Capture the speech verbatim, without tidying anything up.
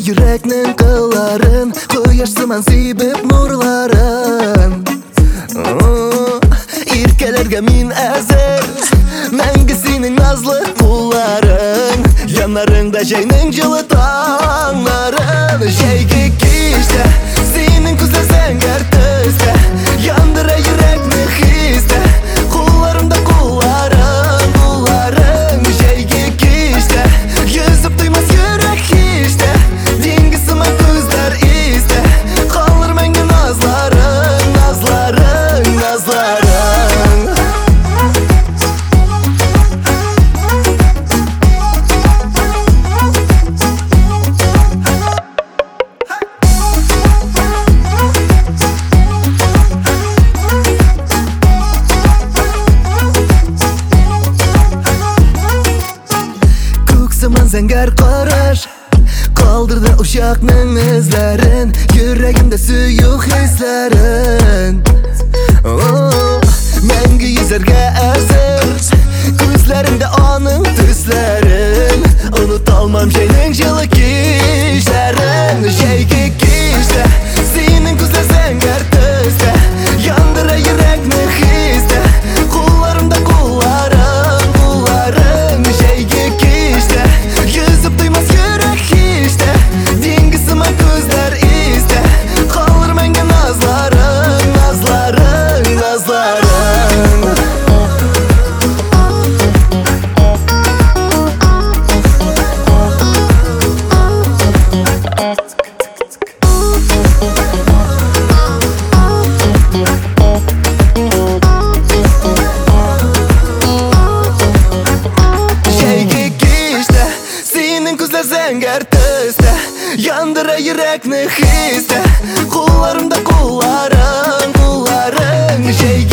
yüreknin kılların, quyoshsiman sevib nurlarin. Irkelerge min azir, mangu sening nazlı qo'llaring. Yanlaringda jayning jili tonglarin. Jayga kishda sening ko'zlar zangar tizda, yondira yurakni hisda. Qo'llarimda qo'llaring, qo'llaring. Jayga kishda yuzib to'ymas yurak hishda, dengizsima ko'zlar izda. Qolar menga nazlaring, nazlaring, nazlaring. Zangar qarash qoldirdi o'shaqning izlarin, yuragimda suyuq hislarin. Menga yuzarga asir, ko'zlarimda oning tuslarin. Unutolmam jayning jili kishlarin. Jayga kishda sening ko'zlar zangar tizda, yondira yurakni hisda. Qo'llarimda qo'llaring, qo'llaring. Jayga kishda yuzib to'ymas yurak hishda, dengizsima ko'zlar izda. Qolar menga nazlaring, nazlaring, nazlaring. Jayga kishda sening ko'zlar zangar tizda, yondira yurakni hisda. Qo'llarimda qo'llaring, qo'llaring.